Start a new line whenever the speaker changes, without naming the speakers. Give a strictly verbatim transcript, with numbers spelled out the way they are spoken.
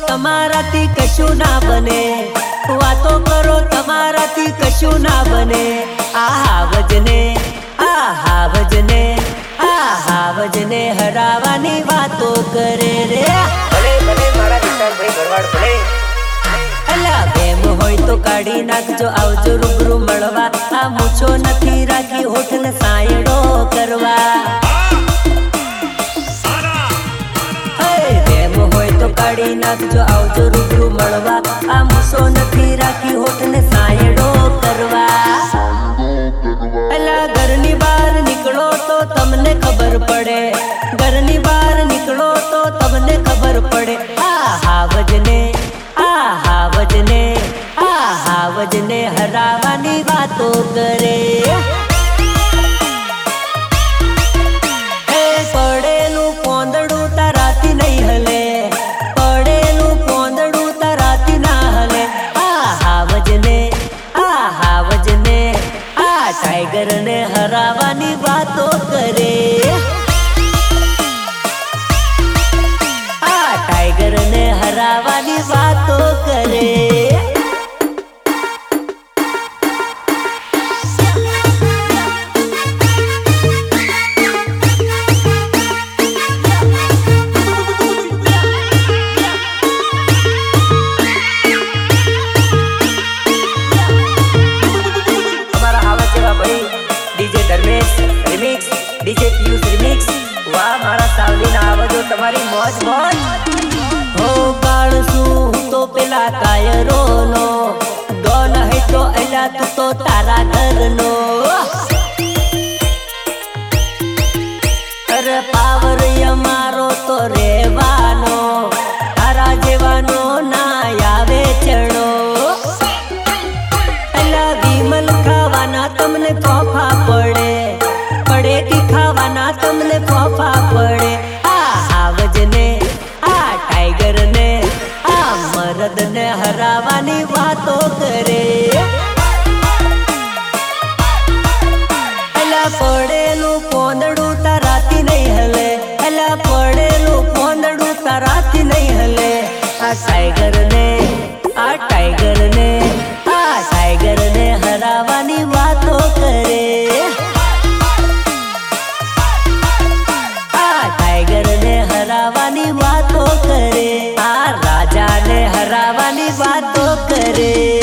તમારાથી કશું ના બને, વાતો કરો તમારાથી કશું ના બને. આહા વજને આહા વજને આહા વજને હરાવાની વાતો કરે રે.
ભલે ભલે મારા વિશાલભાઈ ભરવાડ ભલે.
અલા બેમ હોય તો કાઢી નાખજો, આવજો રૂબરૂ મળવા. આ મૂછો નથી રાખી હોઠને સાયડો કરવા. કાઢી નાખજો, આવજો રૂબરૂ મળવા. આ મૂછો નથી રાખી હોઠને સાયડો કરવા. અલા ઘરની બહાર નીકળો તો તમને ખબર પડે, ઘરની બહાર નીકળો તો તમને ખબર પડે. આહા વજને આહા વજને આહા વજને હરાવાની વાતો કરે. પડેલું પોંદડું તારાથી નહીં હલે, પડેલું પોંદડું તારાથી ના હલે. આહા વજને આહા વજને આ ટાઈગર ને હરાવાની વાતો કરે. આ ટાઈગર ને હરાવાની વાતો કરે. DJ Dharmesh remix, DJ Piyush remix. વાહ મારા સાવલી ના આવાજો તમારી મોજ મોજ. હો કાળ શું તો પેલા કાયરો નો ગોન હે તો એલા તું તો તારા ઘરનો. અરે પાવર અમારો તો રેવાનો, તારા જેવાનો ના આવે ચડો. એલા વિમલ ખાવાના તમને ફોફા પડે, પડે કી ખાવાના તમને ફોફા પડે. આહા વજને આ ટાઈગર ને આ મરદ ને હરાવાની વાતો કરે. એલા પડેલું પોંદડું તારાથી નહીં હલે, એલા પડેલું પોંદડું તારાથી નહીં હલે. આ ટાઈગર ને આ ટાઈગર ને આ ટાઈગર ને હરાવાની વાતો કરે. આ ટાઈગર ને હરાવાની વાતો કરે. આ રાજા ને હરાવાની વાતો કરે.